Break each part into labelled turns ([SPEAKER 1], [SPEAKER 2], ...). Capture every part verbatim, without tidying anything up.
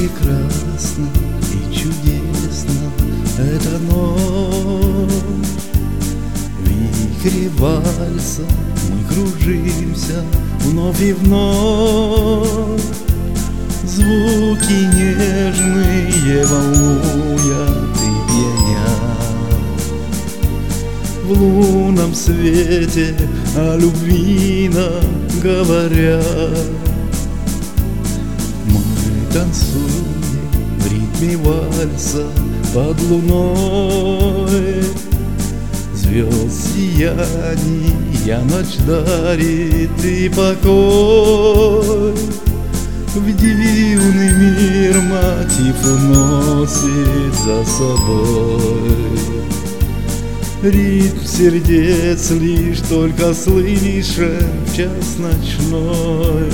[SPEAKER 1] прекрасна и чудесна эта ночь. В вихре вальса мы кружимся вновь и вновь. Звуки нежные волнуют и пьянят. В лунном свете о любви нам говорят. Мы танцуем в ритме вальса под луной. Звезд сияние ночь дарит и покой. В дивный мир мотив уносит за собой. Ритм сердец лишь только слышен в час ночной.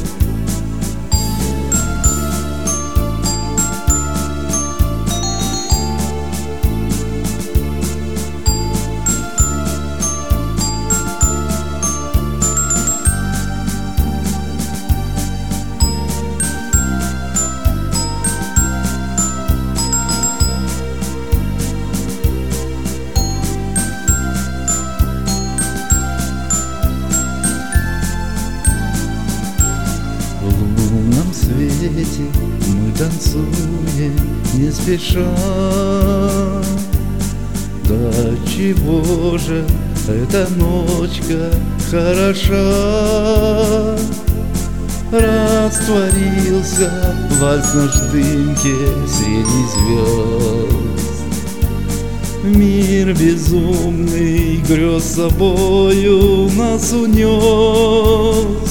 [SPEAKER 1] В лунном свете мы танцуем не спеша. Да чего же эта ночка хороша? Растворился вальс наш в дымке среди звезд. Мир безумный грез собою нас унес.